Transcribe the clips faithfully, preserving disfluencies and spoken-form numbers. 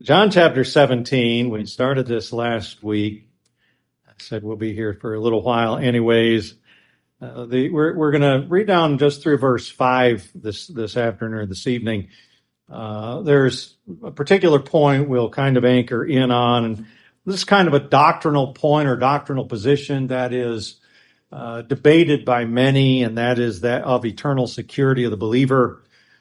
John chapter seventeen, we started this last week. I said we'll be here for a little while anyways. Uh, the, we're we're going to read down just through verse five this, this afternoon or this evening. Uh, there's a particular point we'll kind of anchor in on. And this is kind of a doctrinal point or doctrinal position that is uh, debated by many, and that is that of eternal security of the believer.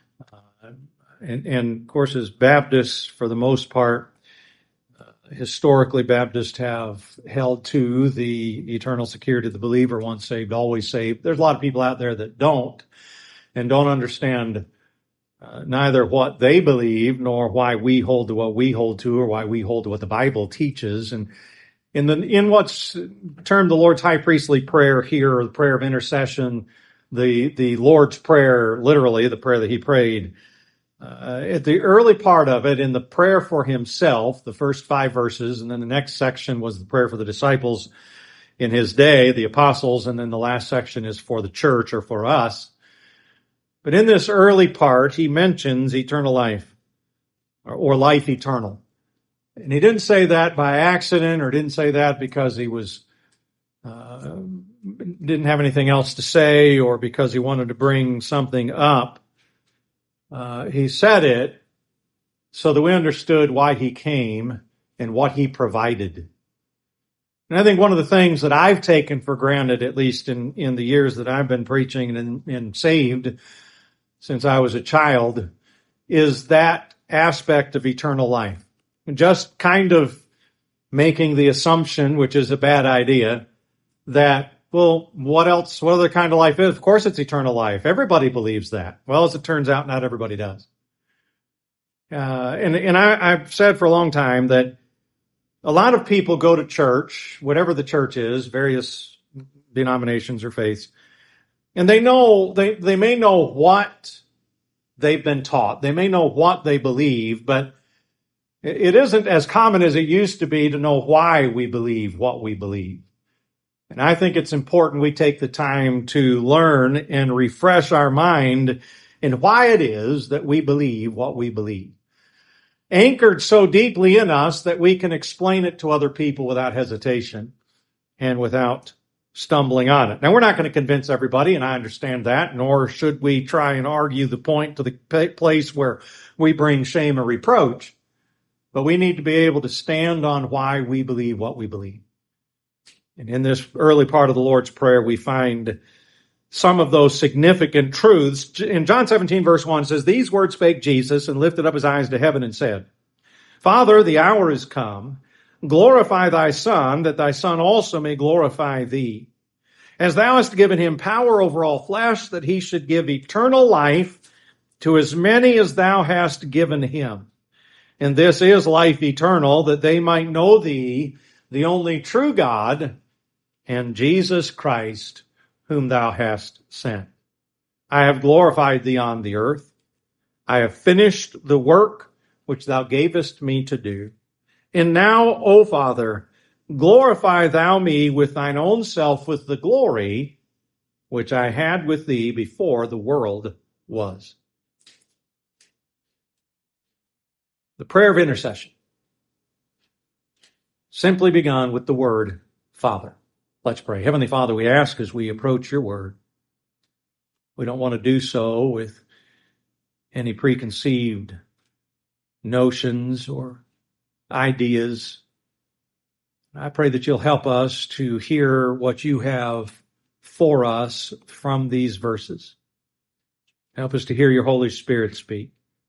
And, and of course, as Baptists, for the most part, uh, historically, Baptists have held to the eternal security of the believer, once saved, always saved. There's a lot of people out there that don't and don't understand uh, neither what they believe nor why we hold to what we hold to or why we hold to what the Bible teaches. And in the in what's termed the Lord's high priestly prayer here, or the prayer of intercession, the the Lord's prayer, literally the prayer that he prayed. Uh, at the early part of it, in the prayer for himself, the first five verses, and then the next section was the prayer for the disciples in his day, the apostles, and then the last section is for the church or for us. But in this early part, he mentions eternal life or, or life eternal. And he didn't say that by accident or didn't say that because he was uh, didn't have anything else to say or because he wanted to bring something up. Uh, he said it so that we understood why he came and what he provided. And I think one of the things that I've taken for granted, at least in, in the years that I've been preaching and, and saved since I was a child, is that aspect of eternal life. Just kind of making the assumption, which is a bad idea, that well, what else, what other kind of life is? Of course it's eternal life. Everybody believes that. Well, as it turns out, not everybody does. Uh, and and I, I've said for a long time that a lot of people go to church, whatever the church is, various denominations or faiths, and they know, they, they may know what they've been taught. They may know what they believe, but it isn't as common as it used to be to know why we believe what we believe. And I think it's important we take the time to learn and refresh our mind in why it is that we believe what we believe. Anchored so deeply in us that we can explain it to other people without hesitation and without stumbling on it. Now, we're not going to convince everybody, and I understand that, nor should we try and argue the point to the place where we bring shame or reproach. But we need to be able to stand on why we believe what we believe. And in this early part of the Lord's Prayer, we find some of those significant truths. In John seventeen, verse one, it says, "These words spake Jesus, and lifted up his eyes to heaven, and said, Father, the hour is come. Glorify thy Son, that thy Son also may glorify thee. As thou hast given him power over all flesh, that he should give eternal life to as many as thou hast given him. And this is life eternal, that they might know thee, the only true God, and Jesus Christ, whom thou hast sent. I have glorified thee on the earth. I have finished the work which thou gavest me to do. And now, O Father, glorify thou me with thine own self with the glory which I had with thee before the world was." The prayer of intercession simply begun with the word Father. Let's pray. Heavenly Father, we ask as we approach your word, we don't want to do so with any preconceived notions or ideas. I pray that you'll help us to hear what you have for us from these verses. Help us to hear your Holy Spirit speak.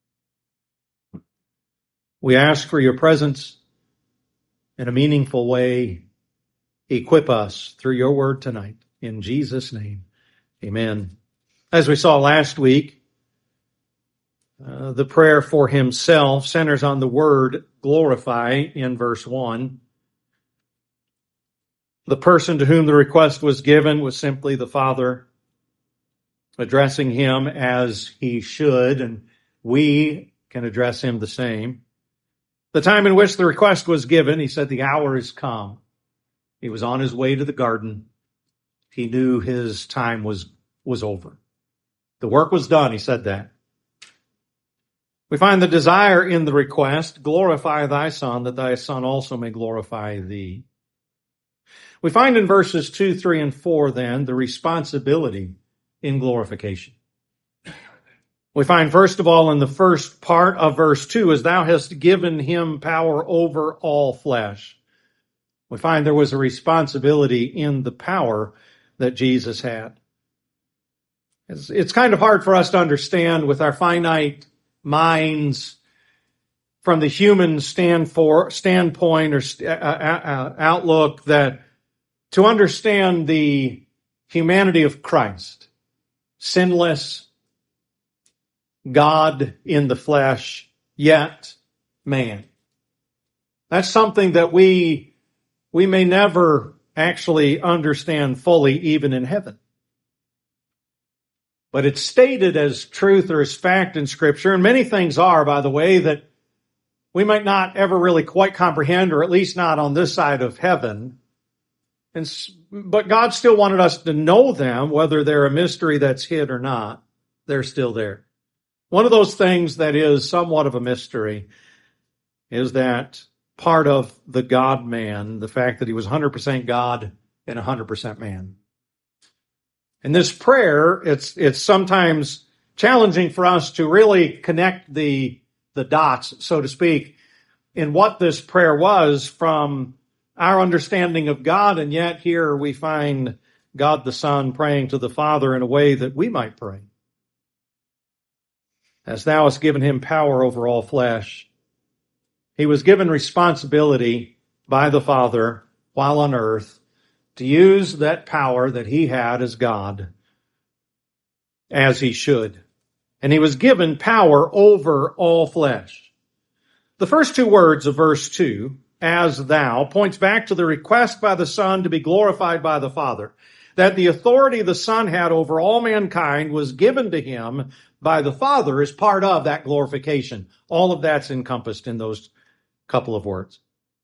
We ask for your presence in a meaningful way. Equip us through your word tonight. In Jesus' name, amen. As we saw last week, uh, the prayer for himself centers on the word glorify in verse one. The person to whom the request was given was simply the Father, addressing him as he should, and we can address him the same. The time in which the request was given, he said, the hour is come. He was on his way to the garden. He knew his time was, was over. The work was done, he said that. We find the desire in the request, glorify thy Son, that thy Son also may glorify thee. We find in verses two, three, and four then the responsibility in glorification. We find first of all in the first part of verse two, as thou hast given him power over all flesh. We find there was a responsibility in the power that Jesus had. It's, it's kind of hard for us to understand with our finite minds from the human stand for, standpoint or uh, uh, outlook that to understand the humanity of Christ, sinless, God in the flesh, yet man. That's something that we, we may never actually understand fully even in heaven. But it's stated as truth or as fact in Scripture, and many things are, by the way, that we might not ever really quite comprehend, or at least not on this side of heaven. And, but God still wanted us to know them, whether they're a mystery that's hid or not. They're still there. One of those things that is somewhat of a mystery is that part of the God-man, the fact that he was one hundred percent God and one hundred percent man. In this prayer, it's it's sometimes challenging for us to really connect the the dots, so to speak, in what this prayer was from our understanding of God, and yet here we find God the Son praying to the Father in a way that we might pray. As thou hast given him power over all flesh, he was given responsibility by the Father while on earth to use that power that he had as God as he should. And he was given power over all flesh. The first two words of verse two, as thou, points back to the request by the Son to be glorified by the Father. That the authority the Son had over all mankind was given to him by the Father as part of that glorification. All of that's encompassed in those couple of words.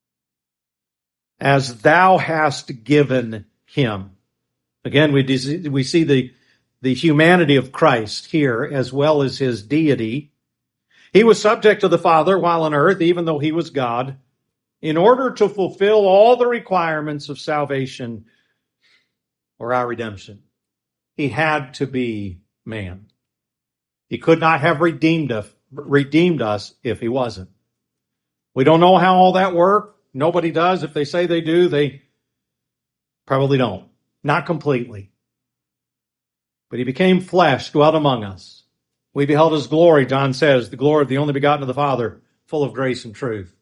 As thou hast given him. Again, we, we see the, the humanity of Christ here as well as his deity. He was subject to the Father while on earth, even though he was God, in order to fulfill all the requirements of salvation or our redemption. He had to be man. He could not have redeemed us, redeemed us if he wasn't. We don't know how all that worked. Nobody does. If they say they do, they probably don't. Not completely. But he became flesh, dwelt among us. We beheld his glory, John says, the glory of the only begotten of the Father, full of grace and truth.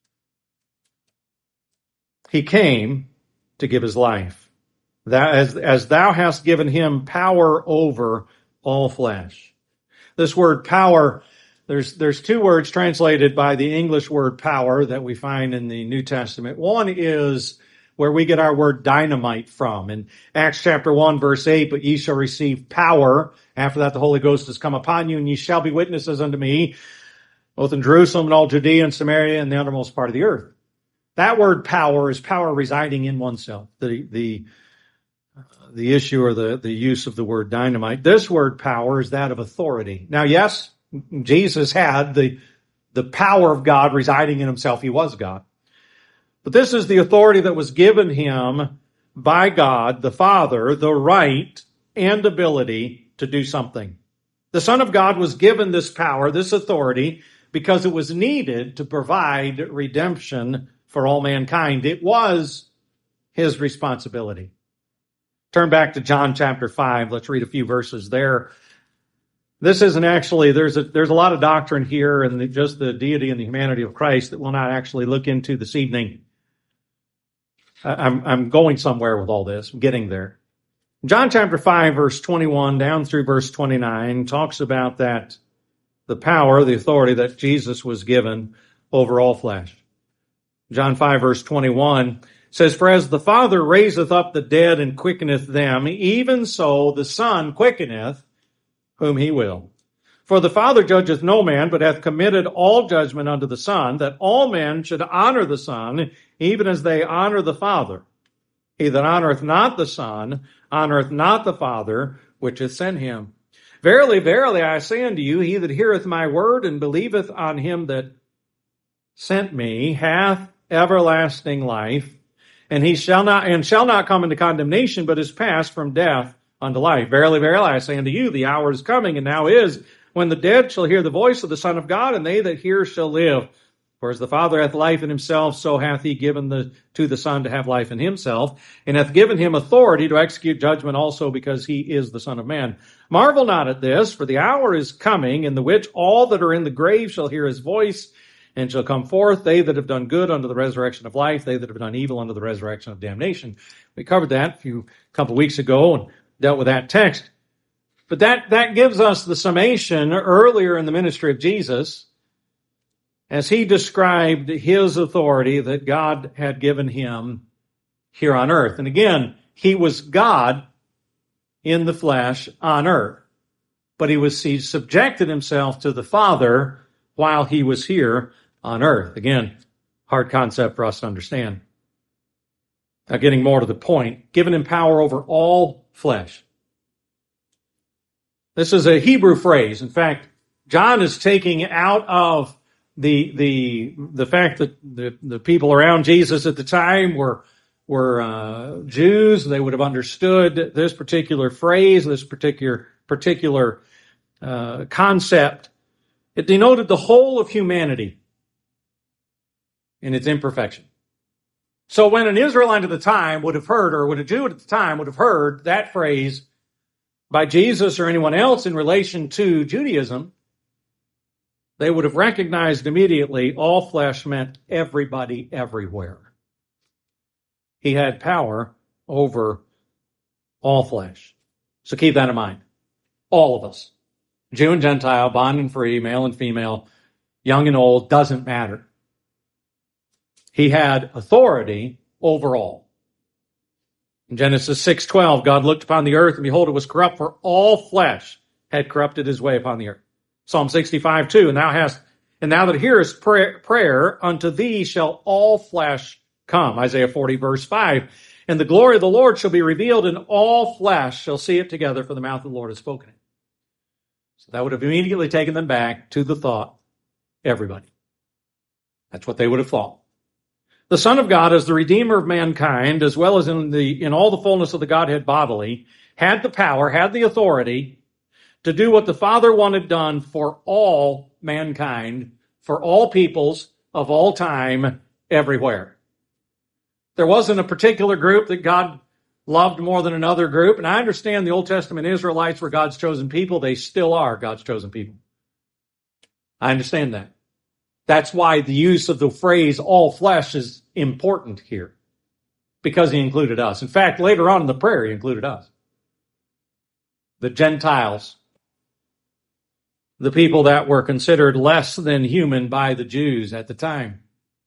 He came to give his life. That as, as thou hast given him power over all flesh. This word power, there's, there's two words translated by the English word power that we find in the New Testament. One is where we get our word dynamite from. In Acts chapter one, verse eight, but ye shall receive power. After that, the Holy Ghost has come upon you, and ye shall be witnesses unto me, both in Jerusalem and all Judea and Samaria and the uttermost part of the earth. That word power is power residing in oneself. The, the, the issue or the, the use of the word dynamite. This word power is that of authority. Now, yes, Jesus had the, the power of God residing in himself. He was God. But this is the authority that was given him by God, the Father, the right and ability to do something. The Son of God was given this power, this authority, because it was needed to provide redemption for all mankind. It was his responsibility. Turn back to John chapter five. Let's read a few verses there. This isn't actually, there's a, there's a lot of doctrine here and the, just the deity and the humanity of Christ that we'll not actually look into this evening. I'm, I'm going somewhere with all this. I'm getting there. John chapter five, verse twenty-one down through verse twenty-nine talks about that, the power, the authority that Jesus was given over all flesh. John five, verse twenty-one says, for as the Father raiseth up the dead and quickeneth them, even so the Son quickeneth whom he will. For the Father judgeth no man, but hath committed all judgment unto the Son, that all men should honor the Son, even as they honor the Father. He that honoreth not the Son, honoreth not the Father, which hath sent him. Verily, verily, I say unto you, he that heareth my word and believeth on him that sent me hath everlasting life, and he shall not and shall not come into condemnation, but is passed from death unto life. Verily, verily, I say unto you, the hour is coming, and now is, when the dead shall hear the voice of the Son of God, and they that hear shall live. For as the Father hath life in himself, so hath he given the, to the Son to have life in himself, and hath given him authority to execute judgment also, because he is the Son of Man. Marvel not at this, for the hour is coming, in the which all that are in the grave shall hear his voice, and shall come forth, they that have done good unto the resurrection of life, they that have done evil unto the resurrection of damnation. We covered that a few couple of weeks ago and dealt with that text. But that, that gives us the summation earlier in the ministry of Jesus, as he described his authority that God had given him here on earth. And again, he was God in the flesh on earth, but he was he subjected himself to the Father while he was here on earth. Again, hard concept for us to understand. Now, getting more to the point, given him power over all flesh. This is a Hebrew phrase. In fact, John is taking out of the the the fact that the, the people around Jesus at the time were were uh, Jews. They would have understood this particular phrase, this particular particular uh, concept. It denoted the whole of humanity in its imperfection. So when an Israelite at the time would have heard, or when a Jew at the time would have heard that phrase by Jesus or anyone else in relation to Judaism, they would have recognized immediately all flesh meant everybody everywhere. He had power over all flesh. So keep that in mind. All of us. Jew and Gentile, bond and free, male and female, young and old, doesn't matter. He had authority over all. In Genesis six twelve, God looked upon the earth, and behold, it was corrupt, for all flesh had corrupted his way upon the earth. Psalm sixty-five two, and thou hast, and thou that hearest prayer, prayer, unto thee shall all flesh come. Isaiah forty verse five, and the glory of the Lord shall be revealed, and all flesh shall see it together, for the mouth of the Lord has spoken it. So that would have immediately taken them back to the thought, everybody. That's what they would have thought. The Son of God, as the Redeemer of mankind, as well as in the in all the fullness of the Godhead bodily, had the power, had the authority to do what the Father wanted done for all mankind, for all peoples of all time, everywhere. There wasn't a particular group that God loved more than another group, and I understand the Old Testament Israelites were God's chosen people. They still are God's chosen people. I understand that. That's why the use of the phrase all flesh is important here, because he included us. In fact, later on in the prayer, he included us. The Gentiles, the people that were considered less than human by the Jews at the time.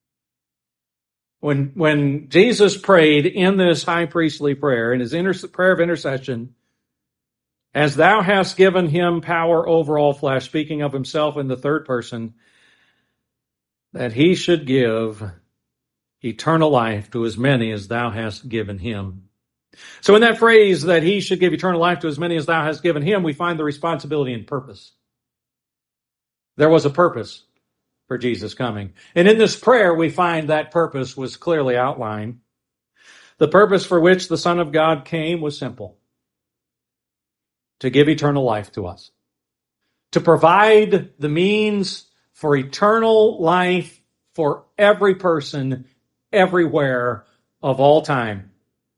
When, when Jesus prayed in this high priestly prayer, in his inter- prayer of intercession, as thou hast given him power over all flesh, speaking of himself in the third person, that he should give eternal life to as many as thou hast given him. So in that phrase, that he should give eternal life to as many as thou hast given him, we find the responsibility and purpose. There was a purpose for Jesus coming. And in this prayer, we find that purpose was clearly outlined. The purpose for which the Son of God came was simple: to give eternal life to us, to provide the means for eternal life for every person, everywhere, of all time.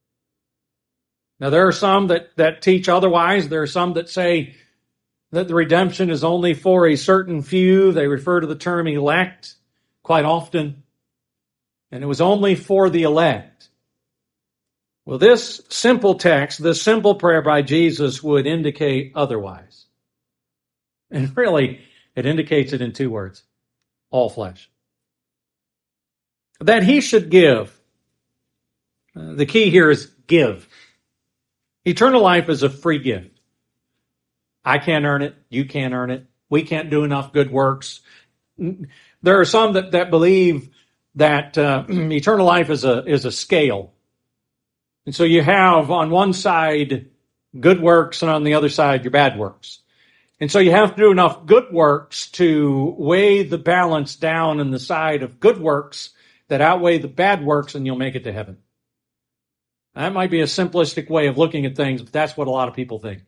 Now, there are some that, that teach otherwise. There are some that say that the redemption is only for a certain few. They refer to the term elect quite often. And it was only for the elect. Well, this simple text, this simple prayer by Jesus would indicate otherwise. And really, it indicates it in two words: all flesh. That he should give. Uh, the key here is give. Eternal life is a free gift. I can't earn it. You can't earn it. We can't do enough good works. There are some that, that believe that uh, eternal life is a is a scale. And so you have on one side good works, and on the other side your bad works. And so you have to do enough good works to weigh the balance down in the side of good works that outweigh the bad works, and you'll make it to heaven. That might be a simplistic way of looking at things, but that's what a lot of people think.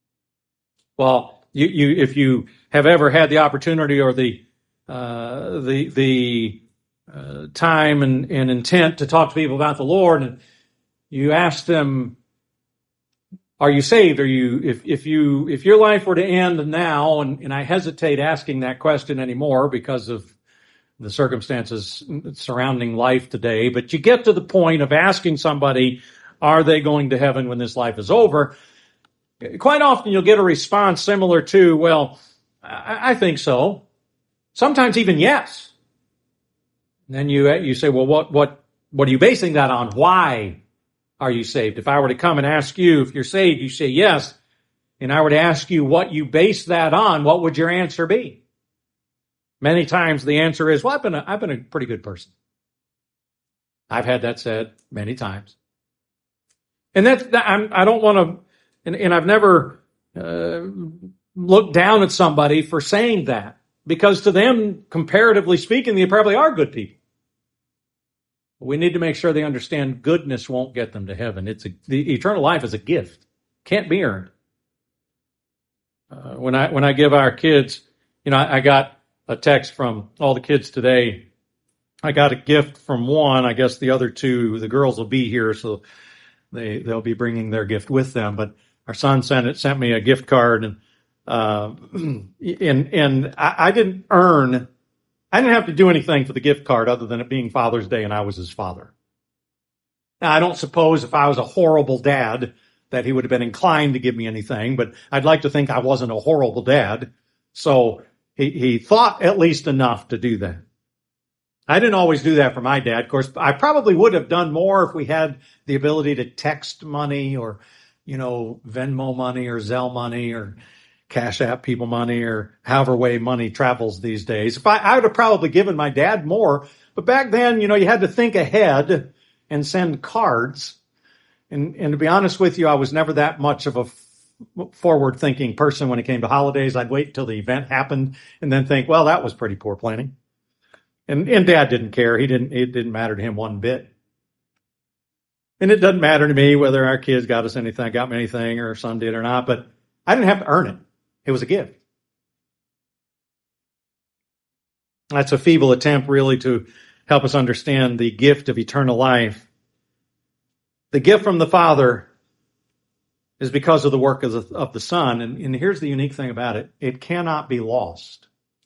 Well, you, you if you have ever had the opportunity or the uh, the the uh, time and, and intent to talk to people about the Lord, and you ask them, are you saved? Are you, if, if you, if your life were to end now, and, and I hesitate asking that question anymore because of the circumstances surrounding life today, but you get to the point of asking somebody, are they going to heaven when this life is over? Quite often you'll get a response similar to, well, I, I think so. Sometimes even yes. And then you, you say, well, what, what, what are you basing that on? Why are you saved? If I were to come and ask you if you're saved, you say yes. And I were to ask you what you base that on, what would your answer be? Many times the answer is, well, I've been a, I've been a pretty good person. I've had that said many times. And that's, I'm, I don't want to, and, and I've never uh, looked down at somebody for saying that, because to them, comparatively speaking, they probably are good people. We need to make sure they understand goodness won't get them to heaven. It's a, the eternal life is a gift. Can't be earned. Uh, when I when I give our kids, you know, I, I got a text from all the kids today. I got a gift from one. I guess the other two, the girls will be here, so they they'll be bringing their gift with them. But our son sent it sent me a gift card, and uh, and and I, I didn't earn. I didn't have to do anything for the gift card other than it being Father's Day and I was his father. Now, I don't suppose if I was a horrible dad that he would have been inclined to give me anything, but I'd like to think I wasn't a horrible dad. So he, he thought at least enough to do that. I didn't always do that for my dad. Of course, I probably would have done more if we had the ability to text money or, you know, Venmo money or Zelle money or Cash App people money or however way money travels these days. If I, I would have probably given my dad more, but back then, you know, you had to think ahead and send cards. And, and to be honest with you, I was never that much of a f- forward-thinking person when it came to holidays. I'd wait till the event happened and then think, well, that was pretty poor planning. And, and Dad didn't care. He didn't, it didn't matter to him one bit. And it doesn't matter to me whether our kids got us anything, got me anything, or our son did or not, but I didn't have to earn it. It was a gift. That's a feeble attempt, really, to help us understand the gift of eternal life. The gift from the Father is because of the work of the, of the Son. And, and here's the unique thing about it. It cannot be lost.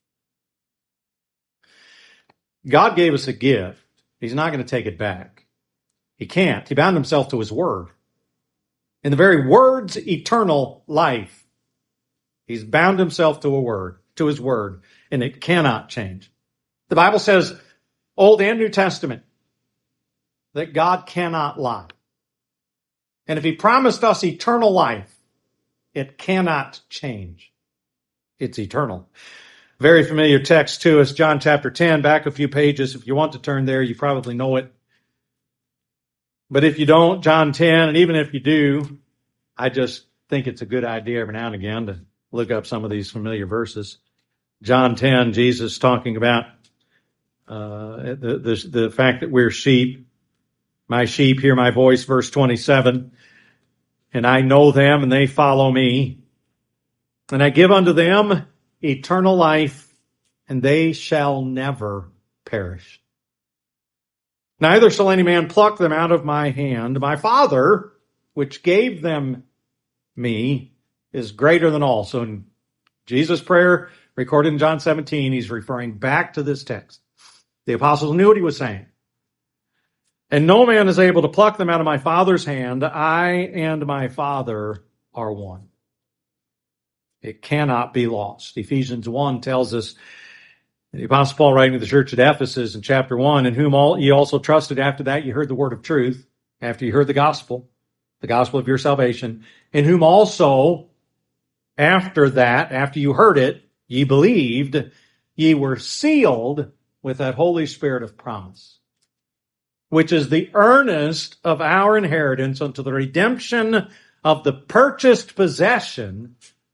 God gave us a gift. He's not going to take it back. He can't. He bound himself to his word. In the very word's eternal life, he's bound himself to a word, to his word, and it cannot change. The Bible says, Old and New Testament, that God cannot lie. And if he promised us eternal life, it cannot change. It's eternal. Very familiar text to us, John chapter ten, back a few pages. If you want to turn there, you probably know it. But if you don't, John ten, and even if you do, I just think it's a good idea every now and again to look up some of these familiar verses. John ten, Jesus talking about uh, the, the, the fact that we're sheep. My sheep hear my voice, verse twenty-seven. And I know them and they follow me. And I give unto them eternal life, and they shall never perish. Neither shall any man pluck them out of my hand. My Father, which gave them me, is greater than all. So in Jesus' prayer, recorded in John seventeen, he's referring back to this text. The apostles knew what he was saying. And no man is able to pluck them out of my Father's hand. I and my Father are one. It cannot be lost. Ephesians one tells us, the Apostle Paul writing to the church at Ephesus in chapter one, in whom all ye also trusted after that you heard the word of truth, after you heard the gospel, the gospel of your salvation, in whom also after that, after you heard it, ye believed, ye were sealed with that Holy Spirit of promise, which is the earnest of our inheritance unto the redemption of the purchased possession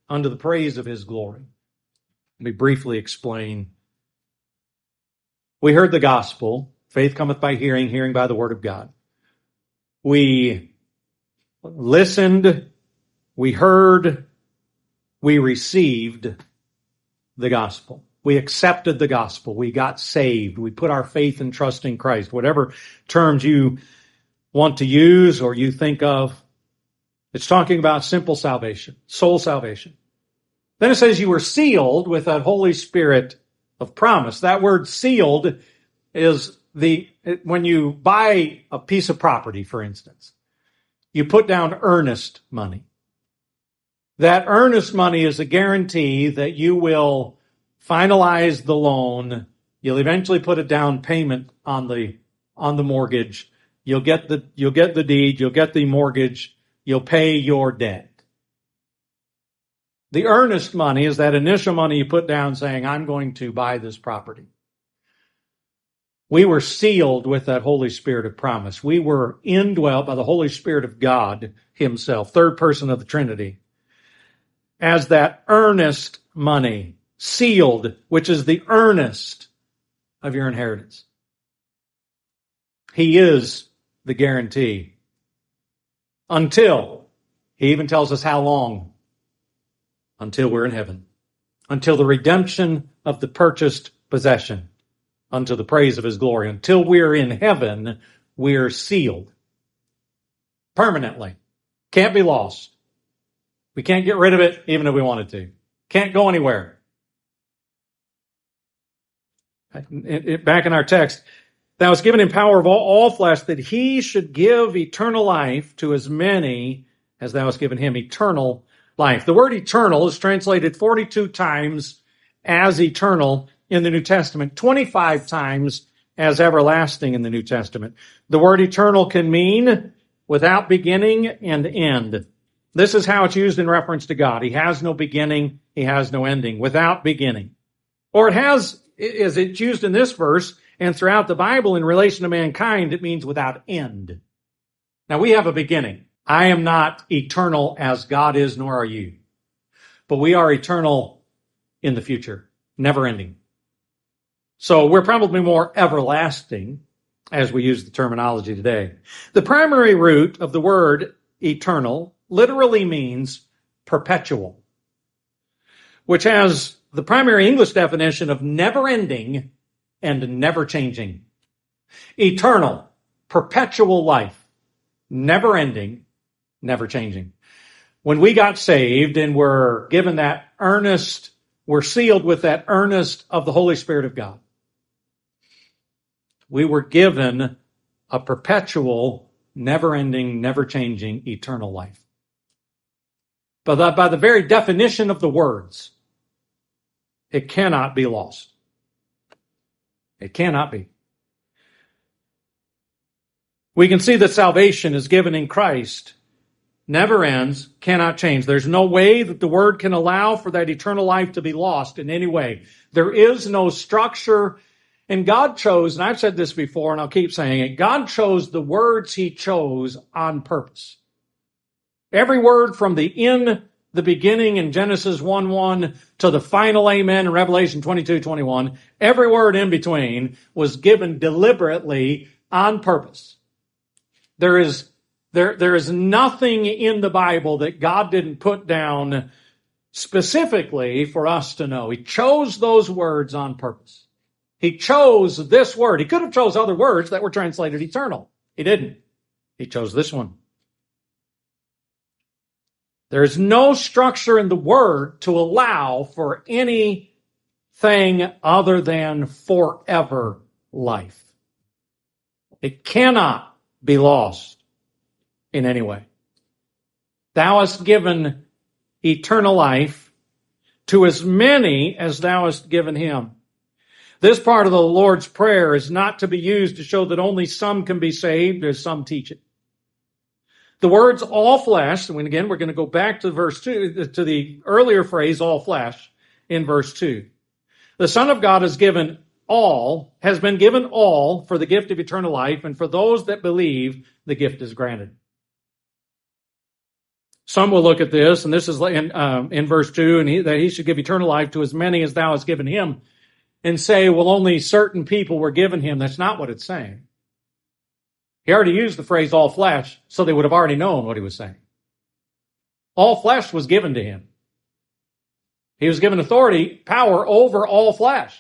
unto the praise of his glory. Let me briefly explain. We heard the gospel. Faith cometh by hearing, hearing by the word of God. We listened, we heard, we received the gospel. We accepted the gospel. We got saved. We put our faith and trust in Christ. Whatever terms you want to use or you think of, it's talking about simple salvation, soul salvation. Then it says you were sealed with that Holy Spirit of promise. That word sealed is the, when you buy a piece of property, for instance, you put down earnest money. That earnest money is a guarantee that you will finalize the loan. You'll eventually put a down payment on the, on the mortgage. You'll get the, you'll get the deed. You'll get the mortgage. You'll pay your debt. The earnest money is that initial money you put down saying, I'm going to buy this property. We were sealed with that Holy Spirit of promise. We were indwelt by the Holy Spirit of God himself, third person of the Trinity, as that earnest money, sealed, which is the earnest of your inheritance. He is the guarantee. Until, he even tells us how long. Until we're in heaven. Until the redemption of the purchased possession. Unto the praise of his glory. Until we're in heaven, we're sealed. Permanently. Can't be lost. We can't get rid of it even if we wanted to. Can't go anywhere. Back in our text, that was given in power of all, all flesh that he should give eternal life to as many as thou hast given him. Eternal life. The word eternal is translated forty-two times as eternal in the New Testament, twenty-five times as everlasting in the New Testament. The word eternal can mean without beginning and end. This is how it's used in reference to God. He has no beginning. He has no ending. Without beginning. Or it has, as it's used in this verse and throughout the Bible in relation to mankind, it means without end. Now we have a beginning. I am not eternal as God is, nor are you. But we are eternal in the future. Never ending. So we're probably more everlasting as we use the terminology today. The primary root of the word eternal literally means perpetual, which has the primary English definition of never ending and never changing. Eternal, perpetual life, never ending, never changing. When we got saved and were given that earnest, we're sealed with that earnest of the Holy Spirit of God. We were given a perpetual, never-ending, never-changing, eternal life. But by the very definition of the words, it cannot be lost. It cannot be. We can see that salvation is given in Christ, never ends, cannot change. There's no way that the Word can allow for that eternal life to be lost in any way. There is no structure. And God chose, and I've said this before and I'll keep saying it, God chose the words he chose on purpose. Every word from the in the beginning in Genesis one one to the final amen in Revelation twenty-two twenty-one, every word in between was given deliberately on purpose. There is, there, there is nothing in the Bible that God didn't put down specifically for us to know. He chose those words on purpose. He chose this word. He could have chose other words that were translated eternal. He didn't. He chose this one. There is no structure in the word to allow for anything other than forever life. It cannot be lost in any way. Thou hast given eternal life to as many as thou hast given him. This part of the Lord's Prayer is not to be used to show that only some can be saved, as some teach it. The words all flesh, and again, we're going to go back to verse two, to the earlier phrase, all flesh, in verse two. The Son of God has given all, has been given all for the gift of eternal life, and for those that believe, the gift is granted. Some will look at this, and this is in, um, in verse two, and he, that he should give eternal life to as many as thou hast given him, and say, well, only certain people were given him. That's not what it's saying. He already used the phrase all flesh, so they would have already known what he was saying. All flesh was given to him. He was given authority, power over all flesh.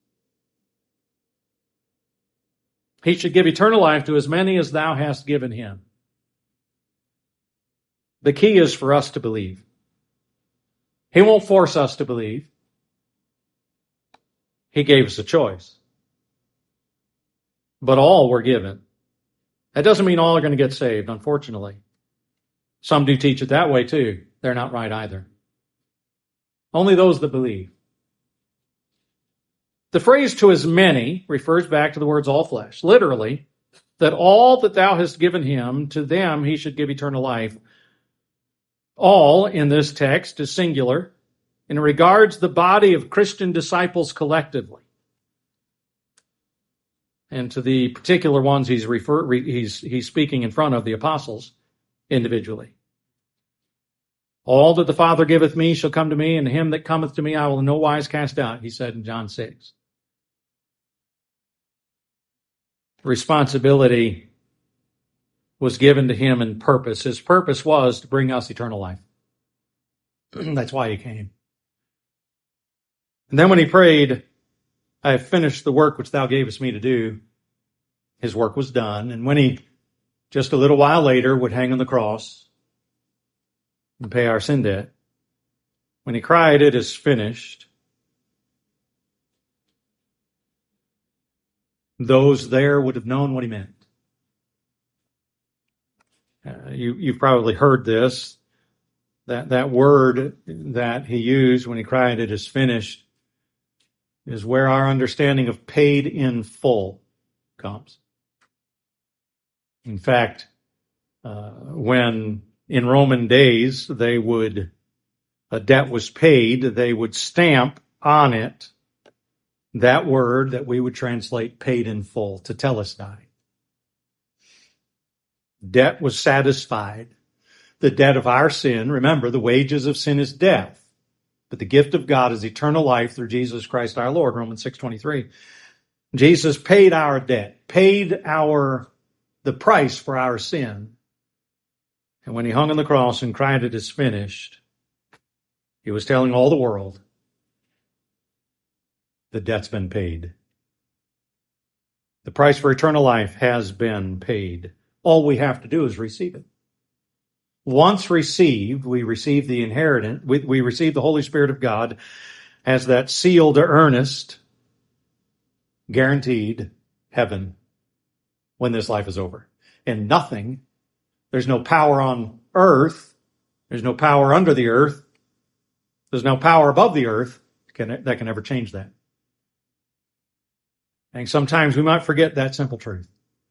He should give eternal life to as many as thou hast given him. The key is for us to believe. He won't force us to believe. He gave us a choice. But all were given. That doesn't mean all are going to get saved, unfortunately. Some do teach it that way too. They're not right either. Only those that believe. The phrase to as many refers back to the words all flesh. Literally, that all that thou hast given him, to them he should give eternal life. All in this text is singular and it regards the body of Christian disciples collectively. And to the particular ones he's refer, he's, he's speaking in front of, the apostles, individually. All that the Father giveth me shall come to me, and him that cometh to me I will in no wise cast out, he said in John six. Responsibility was given to him in purpose. His purpose was to bring us eternal life. That's why he came. And then when he prayed, I have finished the work which thou gavest me to do, his work was done. And when he, just a little while later, would hang on the cross and pay our sin debt, when he cried, it is finished, those there would have known what he meant. Uh, you, you've probably heard this, that, that word that he used when he cried, it is finished, is where our understanding of paid in full comes. In fact, uh, when in Roman days they would, a debt was paid, they would stamp on it that word that we would translate paid in full, tetelestai. Debt was satisfied. The debt of our sin, remember, the wages of sin is death, but the gift of God is eternal life through Jesus Christ our Lord, Romans six twenty-three. Jesus paid our debt, paid our the price for our sin. And when he hung on the cross and cried, it is finished, he was telling all the world, the debt's been paid. The price for eternal life has been paid. All we have to do is receive it. Once received, we receive the inheritance, we, we receive the Holy Spirit of God as that sealed earnest, guaranteed heaven when this life is over. And nothing, there's no power on earth, there's no power under the earth, there's no power above the earth can, that can ever change that. And sometimes we might forget that simple truth.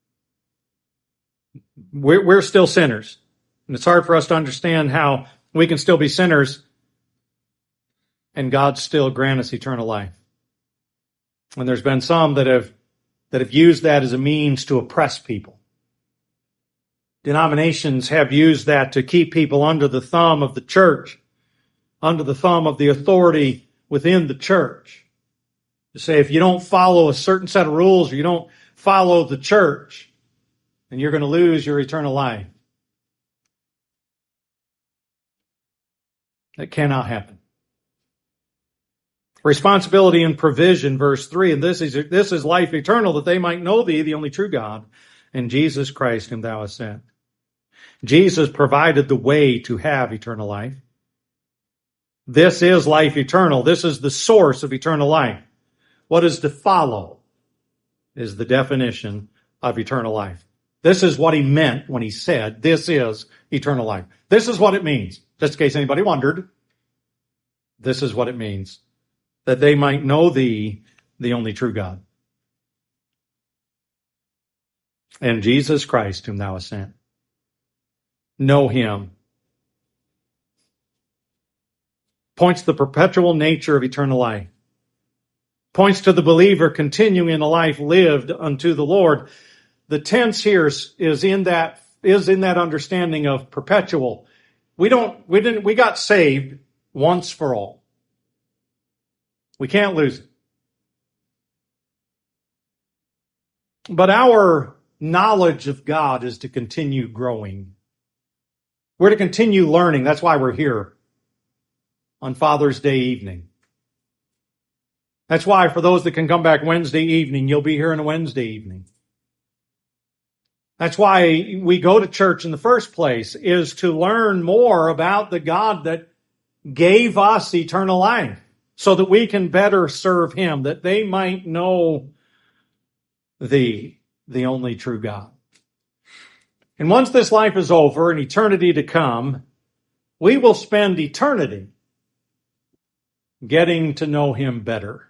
We're, we're still sinners. And it's hard for us to understand how we can still be sinners and God still grant us eternal life. And there's been some that have, that have used that as a means to oppress people. Denominations have used that to keep people under the thumb of the church, under the thumb of the authority within the church. To say if you don't follow a certain set of rules or you don't follow the church, then you're going to lose your eternal life. That cannot happen. Responsibility and provision, verse three, and this is, this is life eternal, that they might know thee, the only true God, and Jesus Christ whom thou hast sent. Jesus provided the way to have eternal life. This is life eternal. This is the source of eternal life. What is to follow is the definition of eternal life. This is what he meant when he said, this is eternal life. This is what it means. Just in case anybody wondered, this is what it means. That they might know thee, the only true God, and Jesus Christ whom thou hast sent. Know him. Points to the perpetual nature of eternal life. Points to the believer continuing in a life lived unto the Lord. The tense here is in that, is in that understanding of perpetual. We don't, we didn't, we got saved once for all. We can't lose it. But our knowledge of God is to continue growing. We're to continue learning. That's why we're here on Father's Day evening. That's why for those that can come back Wednesday evening, you'll be here on a Wednesday evening. That's why we go to church in the first place, is to learn more about the God that gave us eternal life so that we can better serve Him, that they might know Thee, the only true God. And once this life is over and eternity to come, we will spend eternity getting to know Him better.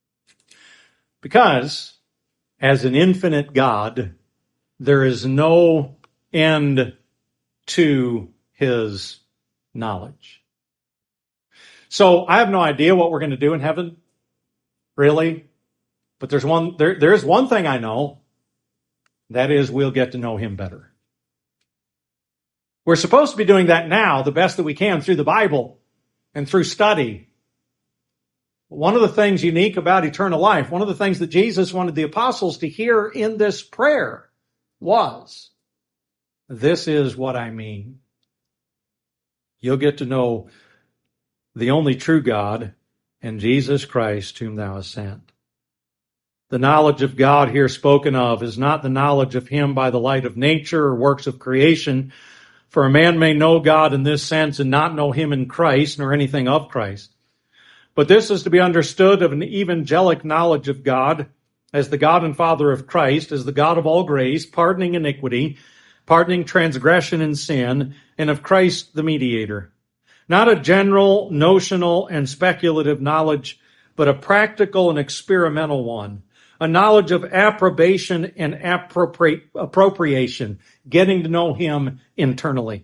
Because as an infinite God, there is no end to His knowledge. So I have no idea what we're going to do in heaven, really. But there's one, there, there is one thing I know. That is, we'll get to know Him better. We're supposed to be doing that now, the best that we can, through the Bible and through study. One of the things unique about eternal life, one of the things that Jesus wanted the apostles to hear in this prayer was, this is what I mean. You'll get to know the only true God and Jesus Christ whom thou hast sent. The knowledge of God here spoken of is not the knowledge of Him by the light of nature or works of creation, for a man may know God in this sense and not know Him in Christ, nor anything of Christ. But this is to be understood of an evangelic knowledge of God as the God and Father of Christ, as the God of all grace, pardoning iniquity, pardoning transgression and sin, and of Christ the mediator. Not a general, notional, and speculative knowledge, but a practical and experimental one. A knowledge of approbation and appropri- appropriation, getting to know Him internally.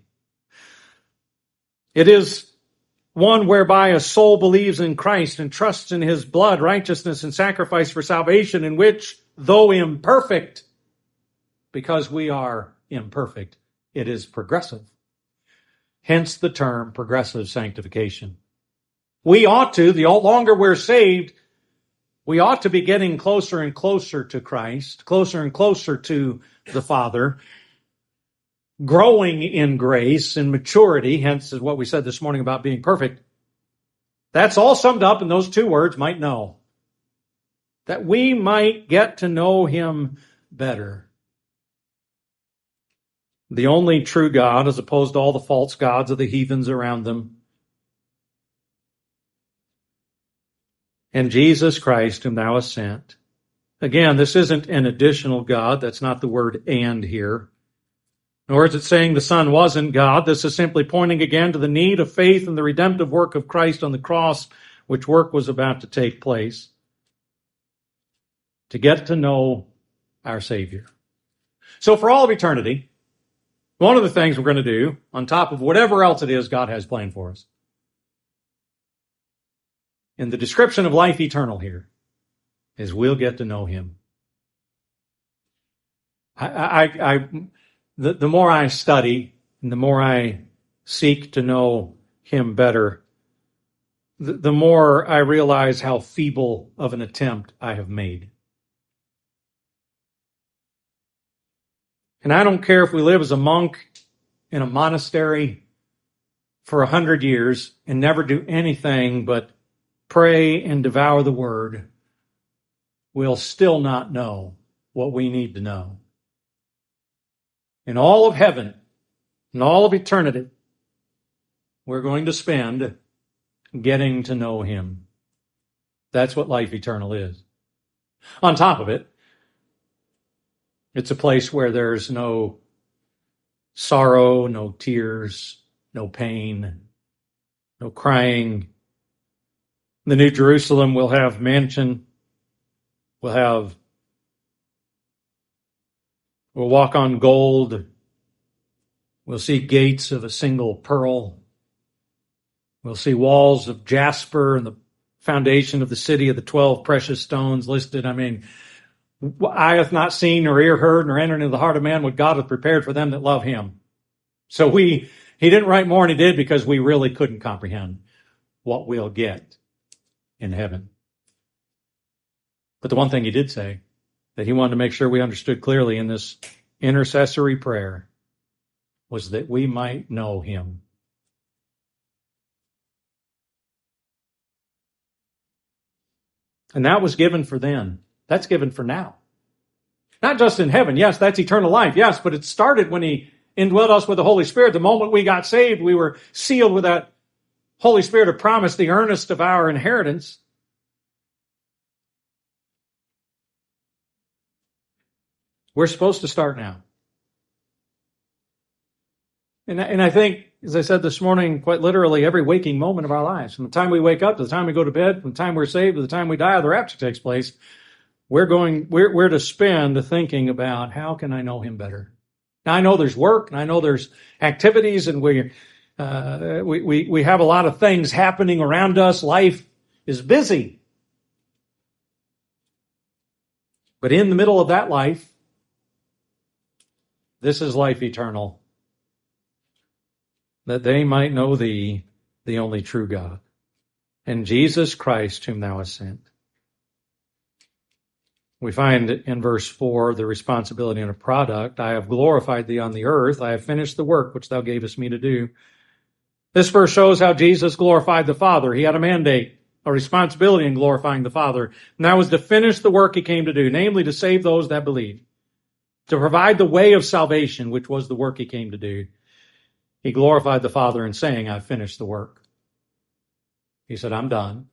It is one whereby a soul believes in Christ and trusts in His blood, righteousness, and sacrifice for salvation, in which, though imperfect, because we are imperfect, it is progressive. Hence the term progressive sanctification. We ought to, the longer we're saved, we ought to be getting closer and closer to Christ, closer and closer to the Father, growing in grace and maturity, hence is what we said this morning about being perfect. That's all summed up in those two words, might know. That we might get to know Him better. The only true God, as opposed to all the false gods of the heathens around them. And Jesus Christ, whom thou hast sent. Again, this isn't an additional God. That's not the word and here. Nor is it saying the Son wasn't God. This is simply pointing again to the need of faith in the redemptive work of Christ on the cross, which work was about to take place. To get to know our Savior. So for all of eternity, one of the things we're going to do, on top of whatever else it is God has planned for us, in the description of life eternal here, is we'll get to know Him. I, I, I, the, the more I study and the more I seek to know Him better, the, the more I realize how feeble of an attempt I have made. And I don't care if we live as a monk in a monastery for a hundred years and never do anything but pray and devour the Word, we'll still not know what we need to know. In all of heaven, in all of eternity, we're going to spend getting to know Him. That's what life eternal is. On top of it, it's a place where there's no sorrow, no tears, no pain, no crying. The New Jerusalem will have mansion. We'll have, we'll walk on gold. We'll see gates of a single pearl. We'll see walls of jasper and the foundation of the city of the twelve precious stones listed. I mean, eye hath not seen, nor ear heard, nor entered into the heart of man what God hath prepared for them that love Him. So we He didn't write more, and he did because we really couldn't comprehend what we'll get in heaven. But the one thing he did say that he wanted to make sure we understood clearly in this intercessory prayer was that we might know him. And that was given for then. That's given for now. Not just in heaven. Yes, that's eternal life. Yes, but it started when he indwelled us with the Holy Spirit. The moment we got saved, we were sealed with that Holy Spirit of promise, the earnest of our inheritance. We're supposed to start now. And, and I think, as I said this morning, quite literally, every waking moment of our lives, from the time we wake up to the time we go to bed, from the time we're saved to the time we die, or the rapture takes place, we're going, we're, we're to spend thinking about how can I know him better? Now, I know there's work, and I know there's activities, and we, uh, we, we, we have a lot of things happening around us. Life is busy. But in the middle of that life, this is life eternal, that they might know thee, the only true God, and Jesus Christ, whom thou hast sent. We find in verse four the responsibility and a product. I have glorified thee on the earth. I have finished the work which thou gavest me to do. This verse shows how Jesus glorified the Father. He had a mandate, a responsibility in glorifying the Father. And that was to finish the work he came to do, namely to save those that believe, to provide the way of salvation, which was the work he came to do. He glorified the Father in saying, I've finished the work. He said, I'm done.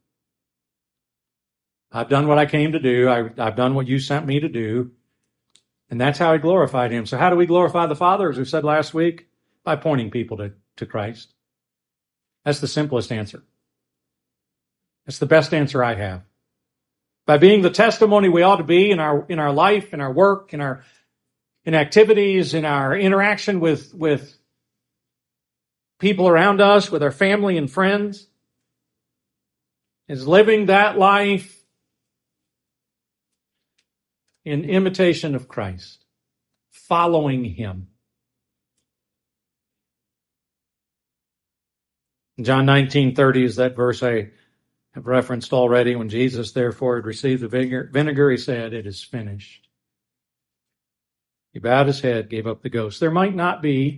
I've done what I came to do. I, I've done what you sent me to do. And that's how he glorified him. So how do we glorify the Father? As we said last week, by pointing people to, to Christ. That's the simplest answer. That's the best answer I have. By being the testimony we ought to be in our, in our life, in our work, in our, in activities, in our interaction with, with people around us, with our family and friends, is living that life in imitation of Christ, following him. John nineteen thirty is that verse I have referenced already. When Jesus therefore had received the vinegar, he said, it is finished. He bowed his head, gave up the ghost. There might not be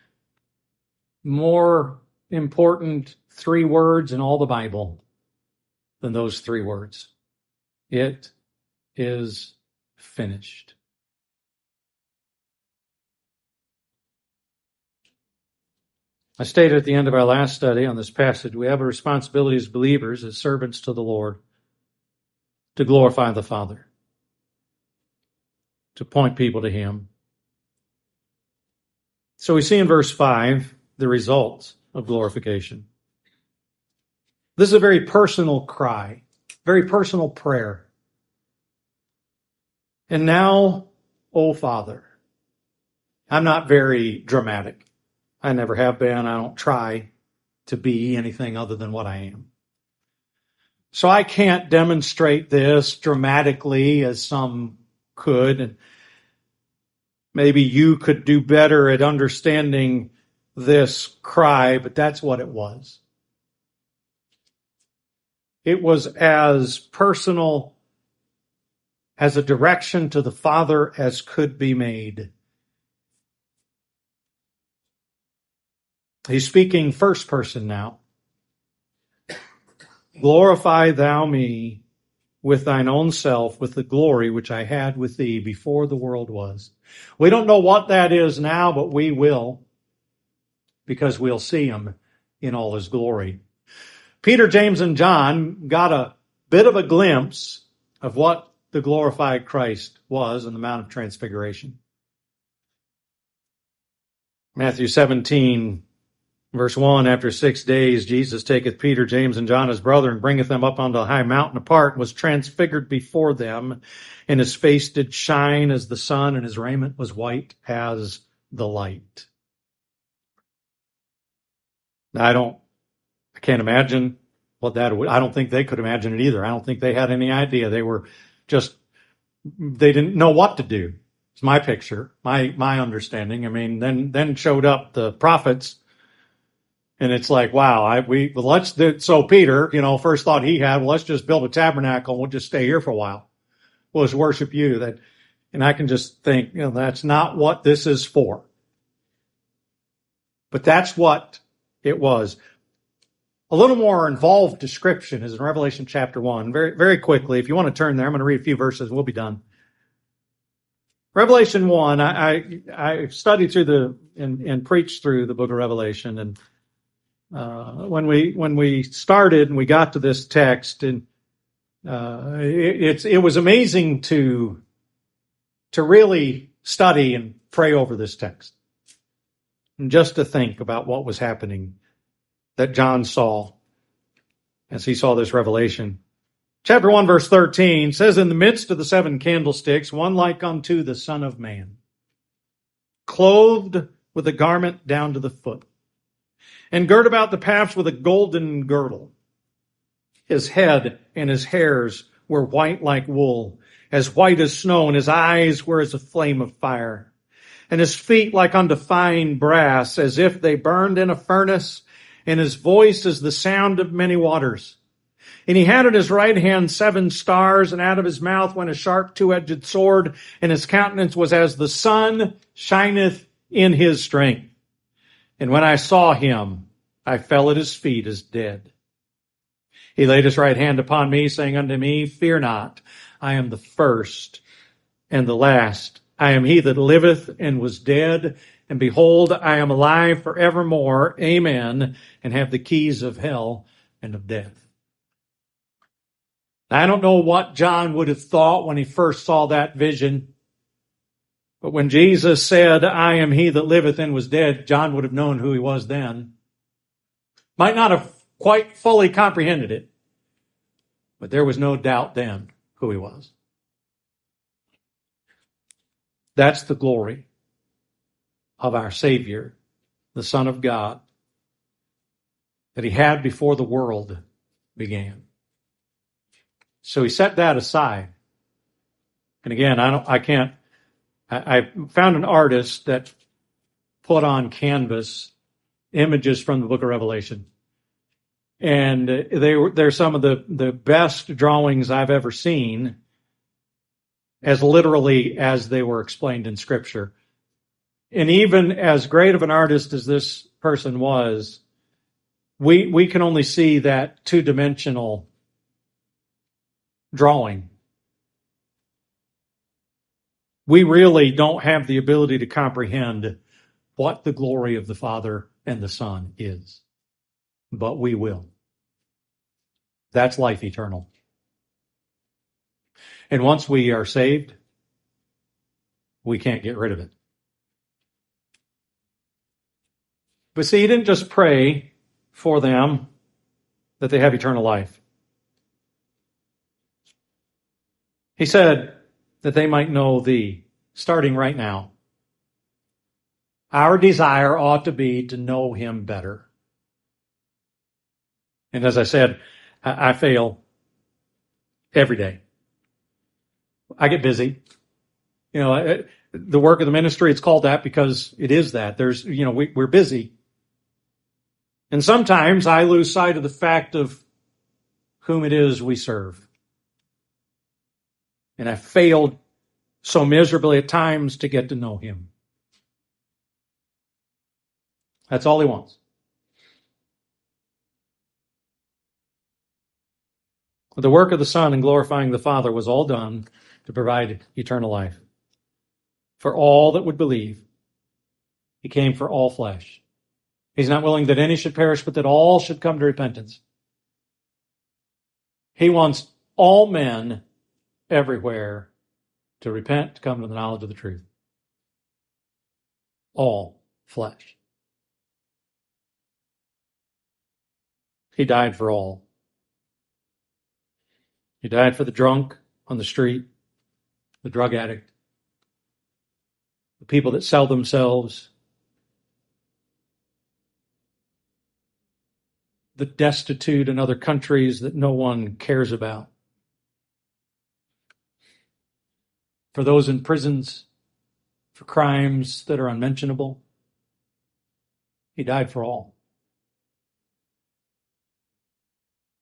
more important three words in all the Bible than those three words. It is finished. I stated at the end of our last study on this passage, we have a responsibility as believers, as servants to the Lord, to glorify the Father, to point people to him. So we see in verse five the results of glorification. This is a very personal cry, very personal prayer. And now, O Father, I'm not very dramatic. I never have been. I don't try to be anything other than what I am. So I can't demonstrate this dramatically as some could. And maybe you could do better at understanding this cry, but that's what it was. It was as personal as a direction to the Father as could be made. He's speaking first person now. Glorify thou me with thine own self, with the glory which I had with thee before the world was. We don't know what that is now, but we will, because we'll see him in all his glory. Peter, James, and John got a bit of a glimpse of what the glorified Christ was in the Mount of Transfiguration. Matthew seventeen, verse one, after six days, Jesus taketh Peter, James, and John his brother, and bringeth them up onto a high mountain apart, and was transfigured before them, and his face did shine as the sun, and his raiment was white as the light. Now, I don't, I can't imagine what that would, I don't think they could imagine it either. I don't think they had any idea. They were just, they didn't know what to do. It's my picture, my, my understanding. I mean, then, then showed up the prophets And it's like, wow, I, we, well, let's, do, so Peter, you know, first thought he had, well, let's just build a tabernacle and we'll just stay here for a while. We'll just worship you. That, and I can just think, you know, that's not what this is for. But that's what it was. A little more involved description is in Revelation chapter one. Very, very quickly, if you want to turn there, I'm going to read a few verses and we'll be done. Revelation one, I, I, I studied through the, and, and preached through the book of Revelation. And, uh, when we, when we started and we got to this text, and, uh, it, it's, it was amazing to, to really study and pray over this text. And just to think about what was happening that John saw as he saw this revelation. Chapter one, verse thirteen says, in the midst of the seven candlesticks, one like unto the Son of Man, clothed with a garment down to the foot, and girt about the paps with a golden girdle. His head and his hairs were white like wool, as white as snow, and his eyes were as a flame of fire, and his feet like unto fine brass, as if they burned in a furnace, and his voice as the sound of many waters. And he had in his right hand seven stars, and out of his mouth went a sharp two-edged sword, and his countenance was as the sun shineth in his strength. And when I saw him, I fell at his feet as dead. He laid his right hand upon me, saying unto me, fear not, I am the first and the last. I am he that liveth and was dead, and behold, I am alive forevermore. Amen. And have the keys of hell and of death. I don't know what John would have thought when he first saw that vision. But when Jesus said, I am he that liveth and was dead, John would have known who he was then. Might not have quite fully comprehended it, but there was no doubt then who he was. That's the glory of our Savior, the Son of God, that he had before the world began. So he set that aside. And again, I don't, I can't, I, I found an artist that put on canvas images from the book of Revelation. And they were, they're some of the, the best drawings I've ever seen, as literally as they were explained in Scripture. And even as great of an artist as this person was, we, we can only see that two-dimensional drawing. We really don't have the ability to comprehend what the glory of the Father and the Son is, but we will. That's life eternal. And once we are saved, we can't get rid of it. But see, he didn't just pray for them that they have eternal life. He said that they might know thee, starting right now. Our desire ought to be to know him better. And as I said, I, I fail every day. I get busy. You know, I, the work of the ministry, it's called that because it is that. There's, you know, we, we're busy. And sometimes I lose sight of the fact of whom it is we serve. And I failed so miserably at times to get to know him. That's all he wants. The work of the Son in glorifying the Father was all done to provide eternal life for all that would believe. He came for all flesh. He's not willing that any should perish, but that all should come to repentance. He wants all men everywhere to repent, to come to the knowledge of the truth. All flesh. He died for all. He died for the drunk on the street, the drug addict, the people that sell themselves, the destitute in other countries that no one cares about, for those in prisons, for crimes that are unmentionable. He died for all.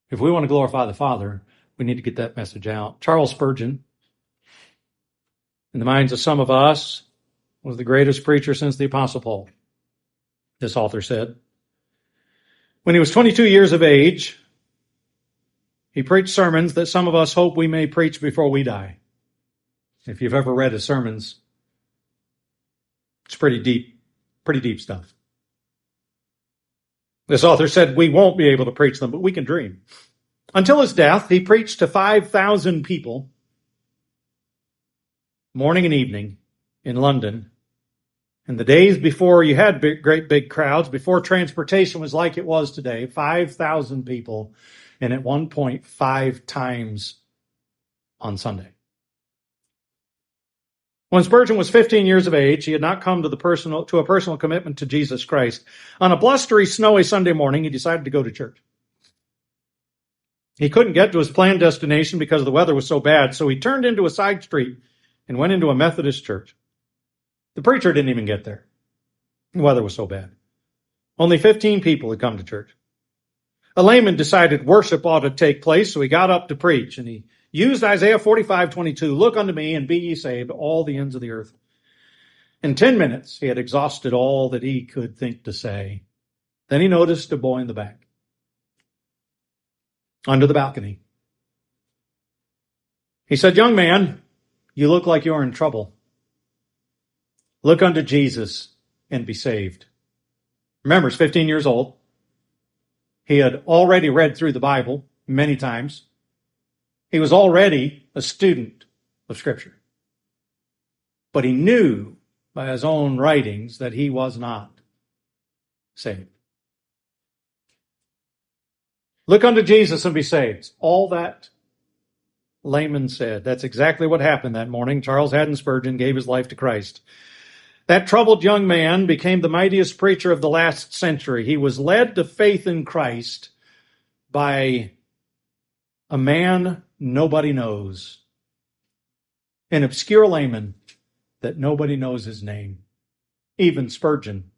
If we want to glorify the Father, we need to get that message out. Charles Spurgeon, in the minds of some of us, was the greatest preacher since the Apostle Paul, this author said. When he was twenty-two years of age, he preached sermons that some of us hope we may preach before we die. If you've ever read his sermons, it's pretty deep, pretty deep stuff. This author said we won't be able to preach them, but we can dream. Until his death, he preached to five thousand people, morning and evening, in London. In the days before you had big, great big crowds, before transportation was like it was today, five thousand people, and at one point, five times on Sunday. When Spurgeon was fifteen years of age, he had not come to the personal to a personal commitment to Jesus Christ. On a blustery, snowy Sunday morning, he decided to go to church. He couldn't get to his planned destination because the weather was so bad, so he turned into a side street and went into a Methodist church. The preacher didn't even get there. The weather was so bad. Only fifteen people had come to church. A layman decided worship ought to take place, so he got up to preach, and he used Isaiah forty-five twenty-two, "Look unto me and be ye saved, all the ends of the earth." In ten minutes, he had exhausted all that he could think to say. Then he noticed a boy in the back, under the balcony. He said, "Young man, you look like you're in trouble. Look unto Jesus and be saved." Remember, he's fifteen years old. He had already read through the Bible many times. He was already a student of Scripture. But he knew by his own writings that he was not saved. Look unto Jesus and be saved. All that layman said. That's exactly what happened that morning. Charles Haddon Spurgeon gave his life to Christ. That troubled young man became the mightiest preacher of the last century. He was led to faith in Christ by a man nobody knows, an obscure layman that nobody knows his name. Even Spurgeon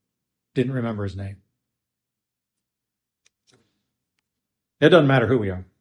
didn't remember his name. It doesn't matter who we are.